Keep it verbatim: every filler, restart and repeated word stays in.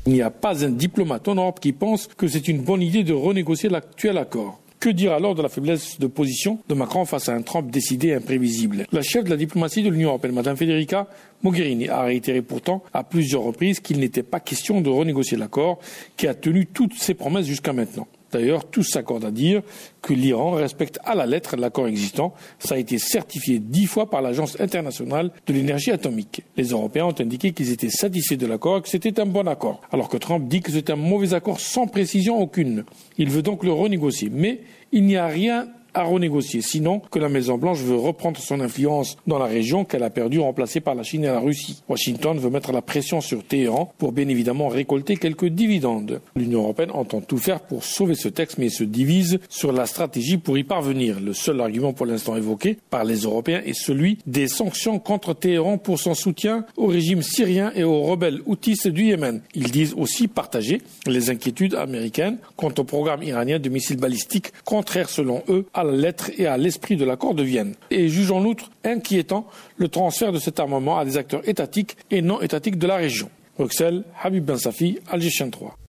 Il n'y a pas un diplomate en Europe qui pense que c'est une bonne idée de renégocier l'actuel accord. Que dire alors de la faiblesse de position de Macron face à un Trump décidé et imprévisible? La chef de la diplomatie de l'Union européenne, Mme Federica Mogherini, a réitéré pourtant à plusieurs reprises qu'il n'était pas question de renégocier l'accord qui a tenu toutes ses promesses jusqu'à maintenant. D'ailleurs, tous s'accordent à dire que l'Iran respecte à la lettre l'accord existant. Ça a été certifié dix fois par l'Agence internationale de l'énergie atomique. Les Européens ont indiqué qu'ils étaient satisfaits de l'accord et que c'était un bon accord, alors que Trump dit que c'est un mauvais accord sans précision aucune. Il veut donc le renégocier. Mais il n'y a rien à renégocier, sinon que la Maison-Blanche veut reprendre son influence dans la région qu'elle a perdue remplacée par la Chine et la Russie. Washington veut mettre la pression sur Téhéran pour bien évidemment récolter quelques dividendes. L'Union européenne entend tout faire pour sauver ce texte, mais se divise sur la stratégie pour y parvenir. Le seul argument pour l'instant évoqué par les Européens est celui des sanctions contre Téhéran pour son soutien au régime syrien et aux rebelles houthis du Yémen. Ils disent aussi partager les inquiétudes américaines quant au programme iranien de missiles balistiques, contraire selon eux à la lettre et à l'esprit de l'accord de Vienne. Et juge en outre inquiétant le transfert de cet armement à des acteurs étatiques et non étatiques de la région. Bruxelles, Habib Ben Safi, Alger Chaîne trois.